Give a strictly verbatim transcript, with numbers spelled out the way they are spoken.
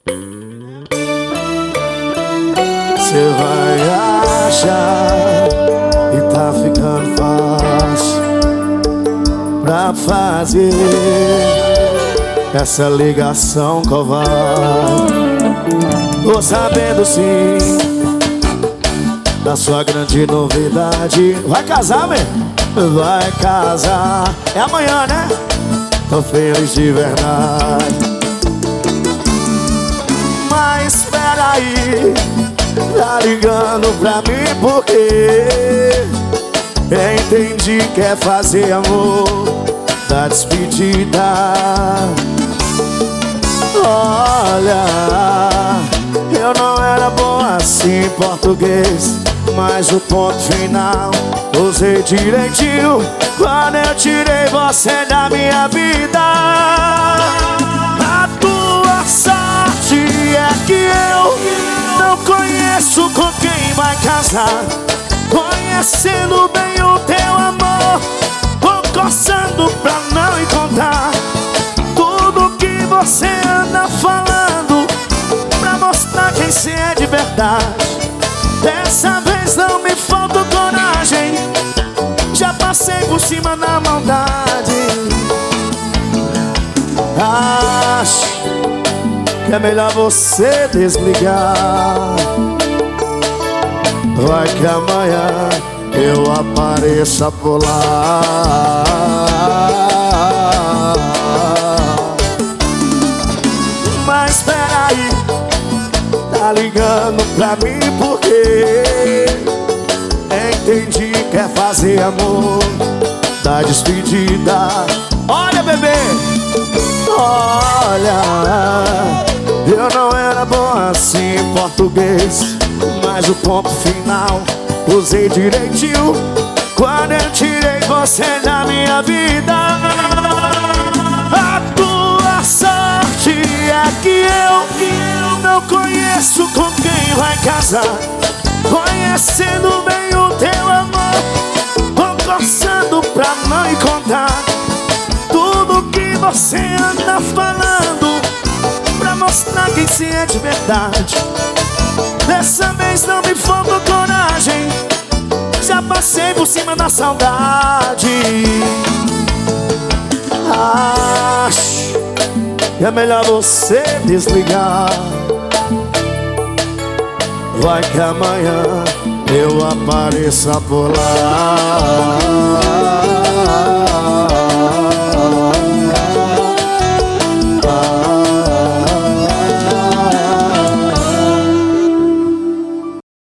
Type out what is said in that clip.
Cê vai achar que tá ficando fácil pra fazer essa ligação covarde. Tô sabendo sim da sua grande novidade. Vai casar, meu? Vai casar. É amanhã, né? Tô feliz de verdade. Mas espera aí, tá ligando pra mim porque entendi que quer fazer amor da despedida. Olha, eu não era bom assim em português, mas o ponto final usei direitinho quando eu tirei você da minha vida. A tua sorte é que eu não conheço com quem vai casar. Conhecendo bem o teu amor, vou coçando pra não encontrar tudo que você anda falando, pra mostrar quem cê é de verdade. Dessa vez não me falta coragem, já passei por cima da maldade. Acho que é melhor você desligar. Vai que amanhã eu apareça por lá. Mas espera aí, tá ligando pra mim porque entendi que quer fazer amor da despedida. Olha, bebê, olha, eu não era bom assim em português, mas o ponto final usei direitinho quando eu tirei você da minha vida. A tua sorte é que eu não conheço com quem vai casar. Conhecendo bem o teu amor, vou coçando pra não encontrar tudo que você anda falando, pra mostrar quem cê é de verdade. Dessa vez não me falta coragem, já passei por cima da saudade. Acho que é melhor você desligar. Vai que amanhã eu apareça por lá.